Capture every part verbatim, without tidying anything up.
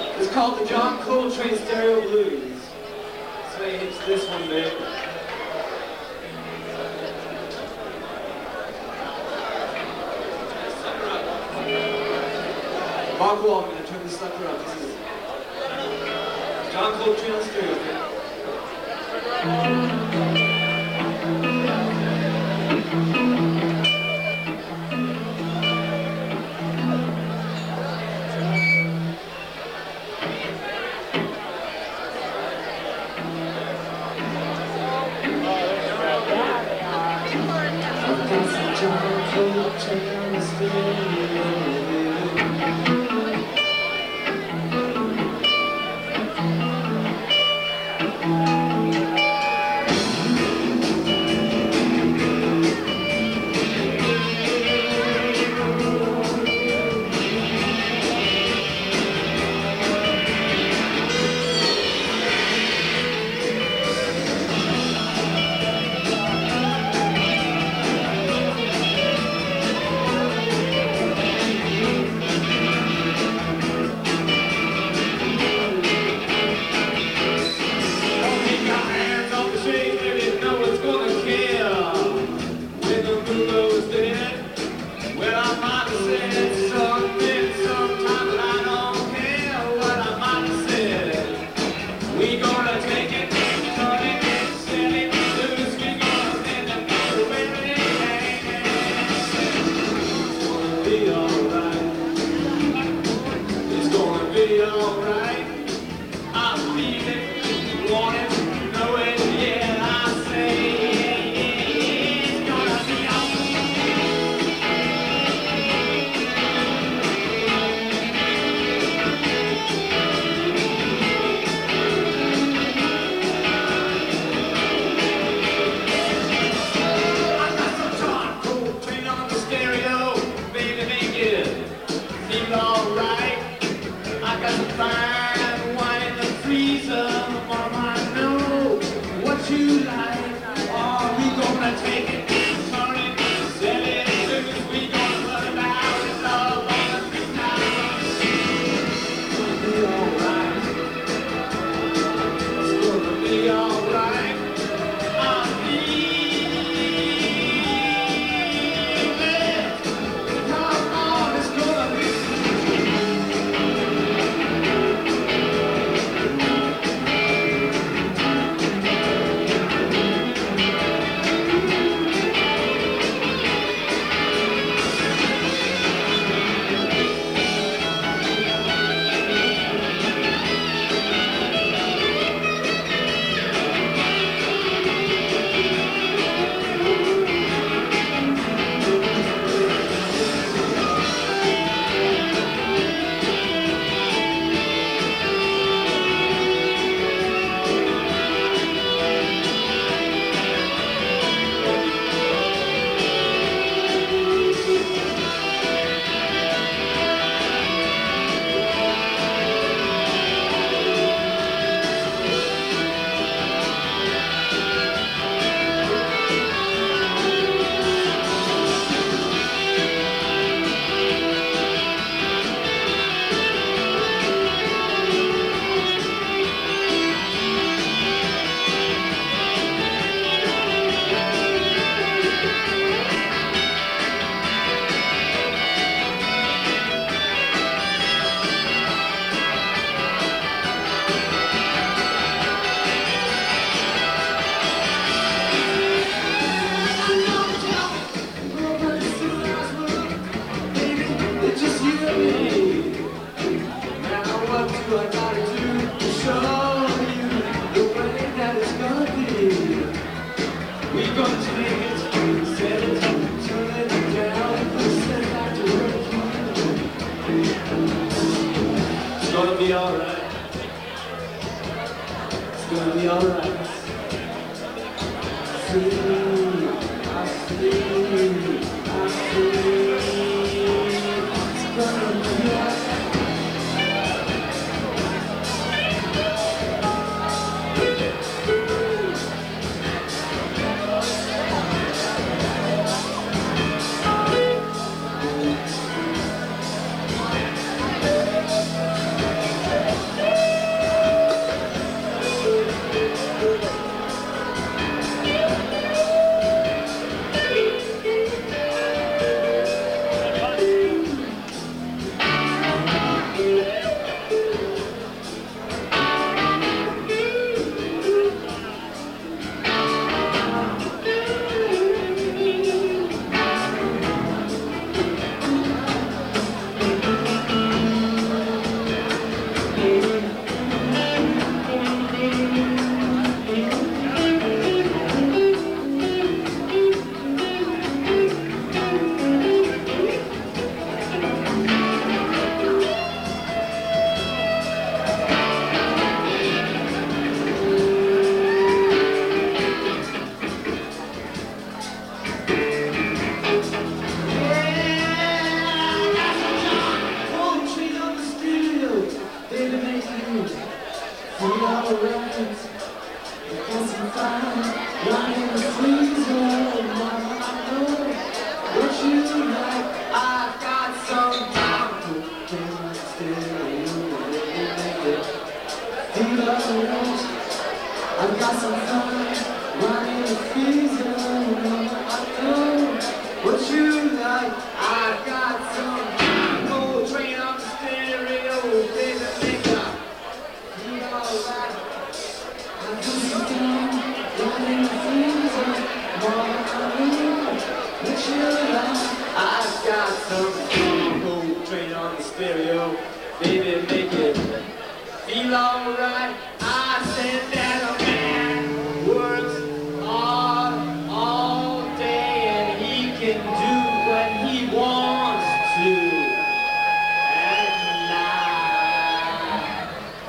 It's called the John Coltrane Stereo Blues. So it's this one, babe. Mark Wall, I'm going to turn this sucker up. This is John Coltrane on stereo, babe. got some fun running the freezer. I know what you like. I got some gold train on the stereo, baby, make up. You alright? I got some fun running the freezer. Mama, I know what you like. I got some gold train on the stereo, baby, make it feel alright. I said that a man works hard all day and he can do what he wants to at night.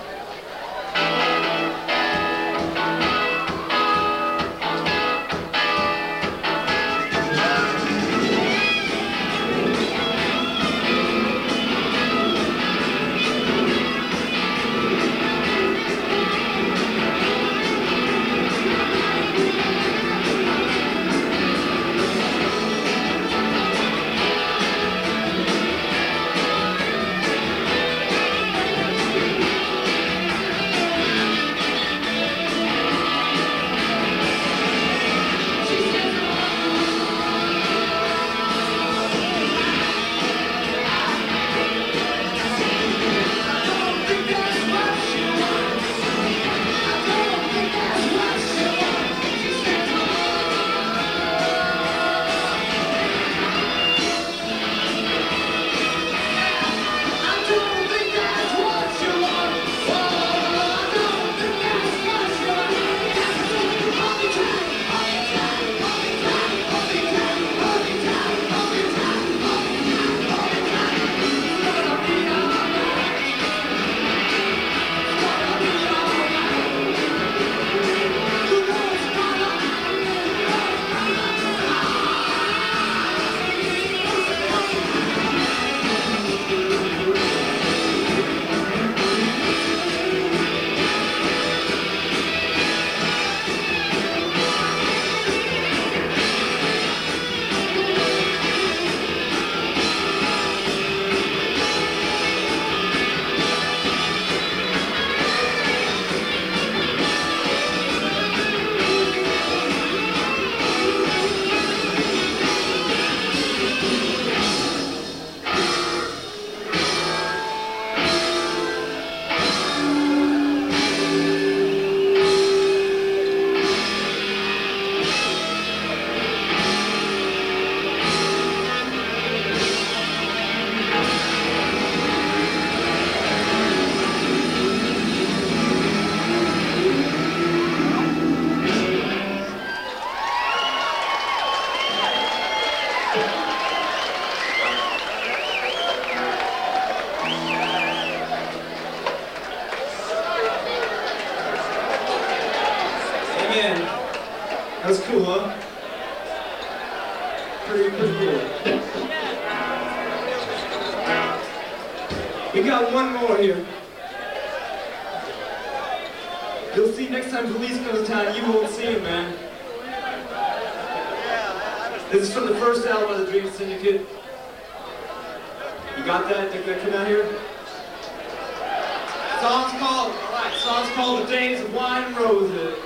Man, that was cool, huh? Pretty, pretty cool. We got one more here. You'll see next time police come to town, you won't see him, man. This is from the first album of the Dream Syndicate. You got that? Think that came out here? Song's called, alright, song's called The Days of Wine and Roses.